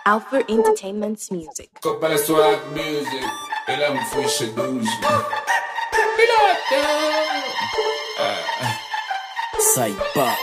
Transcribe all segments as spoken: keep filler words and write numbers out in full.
Alpha Entertainment's music. Couple of swag music, and I'm free seduce. Cyber.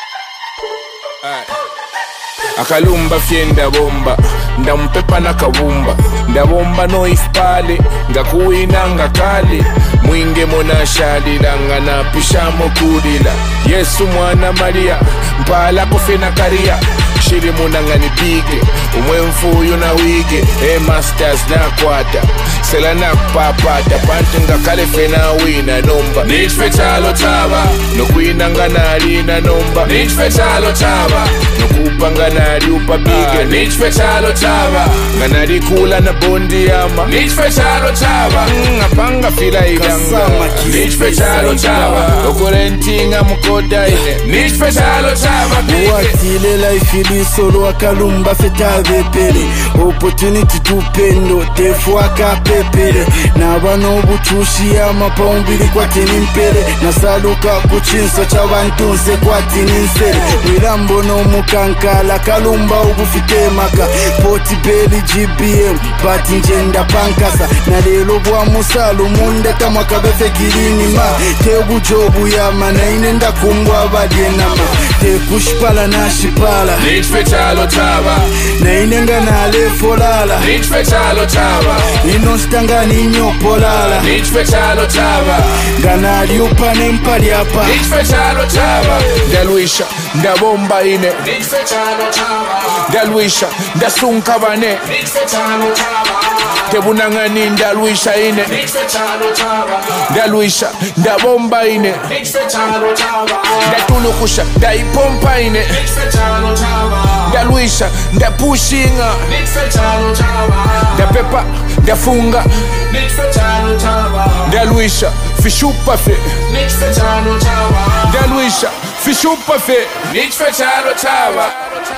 Akalumba fienda bomba, ndampepa na kawumba, ndabomba no ifpale, ngakuina ngakali, mwinge mona shadila, ngana pishamo kudila, Yesu mwana Maria, mpala kofena karia, shiri muna ngani bige, umwemfu yuna wige, e masters na kwata, sela na papata, pantunga kale fena wina nomba, nishfe chalo chaba, no kuina ngana alina nomba, nishfe chalo chaba, no kupanga na riupa bige, nishfe chalo chaba, ngana rikula na bondi yama, nishfe chalo chaba, ngapanga fila idanga, nishfe chalo chaba, okurentinga mkoda ine, nishfe chalo chaba bige. Watile life ili solo akalumba feta vepele, opportunity tupendo, tefu waka pepele, na bano buchushi ya mapaumbili kwa tinimpele, na saluka kuchinso cha bantunse kwa tininsele, wilambo no mukankala kalumba ubufite maka, poti beli G B M, pati njenda pankasa, na lelo bwa musalu munde kama kabefe girini ma, tebu jobu ya mana inenda kumbwa badie nama, te kushpala na shipala, nishfe chalo chaba, na inenga na alefolala, nishfe chalo chaba, inostanga ninyopolala, nishfe chalo chaba, ngana liupa nempali hapa, nishfe chalo chaba, ndaluisha, ndabomba ine, nishfe chalo chaba, ndaluisha, ndasunka bane, nishfe chalo chaba, tebunangani ndaluisha ine, nishfe chalo chaba, ndaluisha, ndabomba ine, nishfe chalo chaba, ndatulukusha, ndaipompa ine, nishfe chalo chaba, ndaluisha, ndapushinga, nishfe chalo chaba, ndapepa, ndafunga, nishfe chalo chaba, ndaluisha, fishupa fe, nishfe chalo chaba, ndaluisha, fishupa fe, nishfe chalo chaba.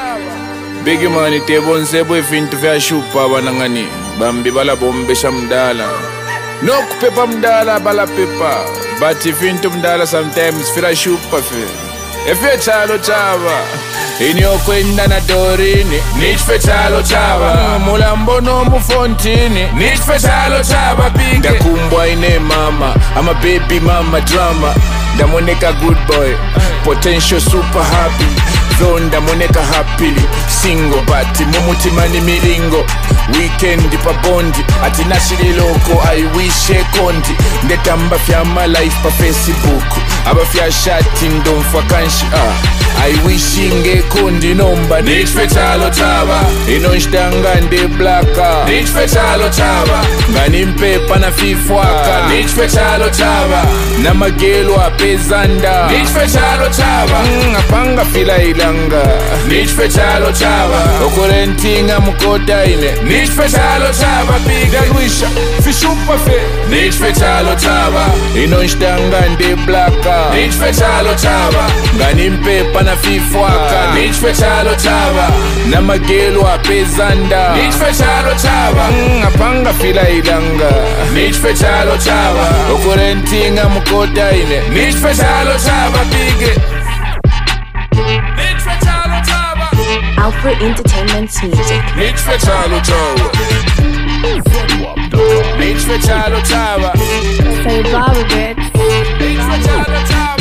Bigi mani tebonse bwe fintu fe shupa banangani, bambi bala bombe shamdala, no kupepa mdala bala pepa, bati fintu mdala sometimes fira shupa fe, efe chalo chaba, inyo kwenda na dorini, nishfe chalo chaba, mulambo no mufontini, nishfe chalo chaba bige, ndakumbwa ine mama, I'm a baby mama drama, ndamoneka good boy, potential super happy, zonda moneka happily, single but mumuti mani miringo, weekend pa bondi, ati nashiri loko I wish e kondi, ndetamba fya my life pa Facebook, aba fya shati ndomfa kanshi ah, I wish inge kondi nomba, nishfe chalo chaba, inonshtanga nde blaka, nishfe chalo chaba, ngani mpepa na fifwaka, nishfe chalo chaba, na magelo apezanda, nishfe chalo chaba, ngapanga fila ilanga, nishfe chalo chaba, okurentinga mkoda ine, nishfe chalo chaba biga, luisha, fishupa fe, nishfe chalo chaba, inonshtanga nde blaka, nishfe chalo chaba, ngani mpepa na fifwaka, nishfe chalo chaba, na magelo apezanda, nishfe chalo chaba, ngapanga fila ilanga, nishfe chalo chaba, okurentinga mkoda ine, nishfe chalo chaba bige, nishfe chalo chaba, Alpha Entertainment's music. nishfe chalo chaba, nishfe chalo chaba, Say Bobby, bitch. nishfe chalo chaba.